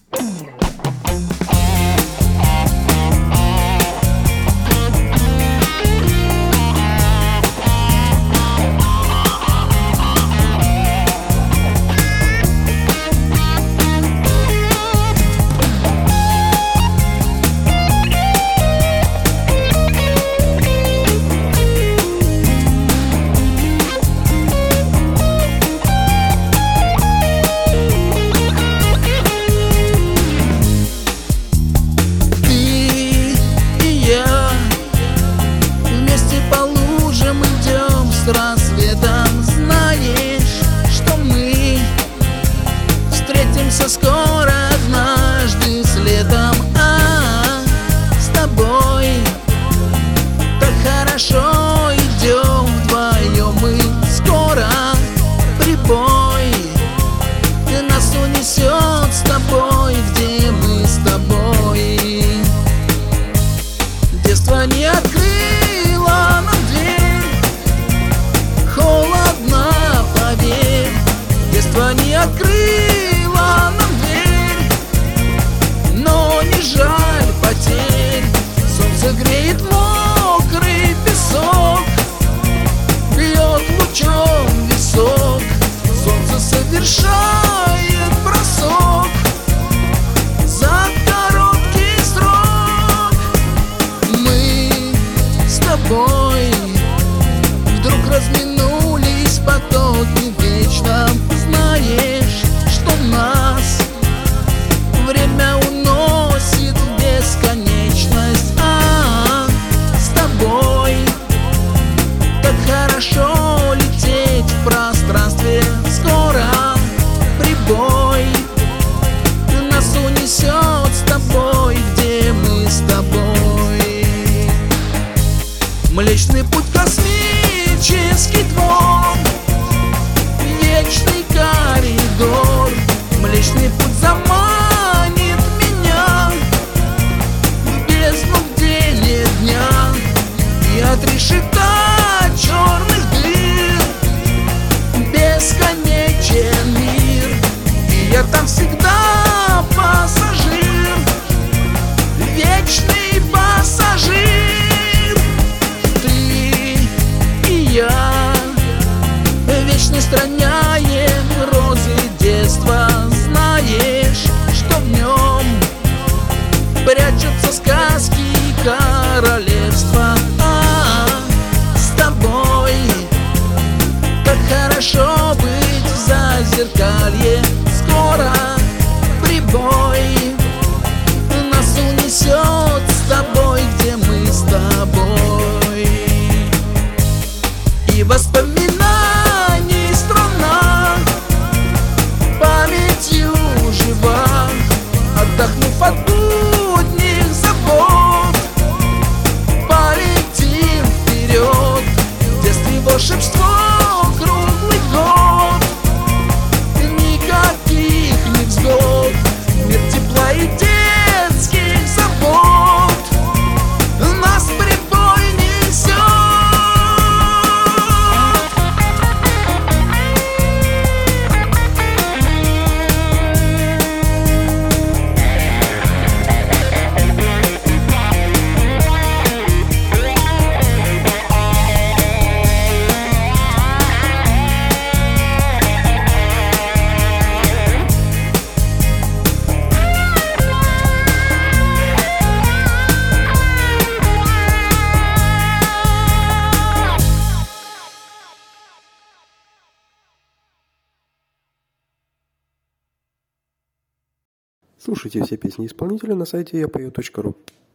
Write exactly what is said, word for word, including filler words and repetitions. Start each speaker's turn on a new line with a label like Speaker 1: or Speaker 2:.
Speaker 1: Скоро однажды с летом, а с тобой так хорошо идем вдвоем мы. Скоро прибой нас унесет с тобой, где мы с тобой. Детство не открыло нам дверь, холодно, поверь. Детство не открыло нам дверь, но не жаль потерь. Солнце греет мокрый песок, бьет лучом висок. Солнце совершает бросок за короткий срок. Мы с тобой вдруг разминулись потоки вечно. Знаешь, что нас время уносит в бесконечность, а с тобой так хорошо лететь в пространстве. Скоро прибой нас унесет с тобой, где мы с тобой. Млечный путь, космический двор, вечный коридор. Млечный путь заманит меня в бездну, где нет дня, и отрешит от черных дыр бесконечен мир. И я там всегда пассажир, вечный пассажир. Ты и я вечно страняем розы детства. Знаешь, что в нем прячутся сказки и королевства, а с тобой так хорошо быть в зазеркалье. Скоро прибой нас унесет с тобой, где мы с тобой. И воспоминаний страна памятью жива. Отдохнув от будних забот, полетим вперед. В детстве волшебство круглый год, никаких невзгод, мир тепла и детских забот нас прибой несет.
Speaker 2: Слушайте все песни исполнителя на сайте я пою точка ру.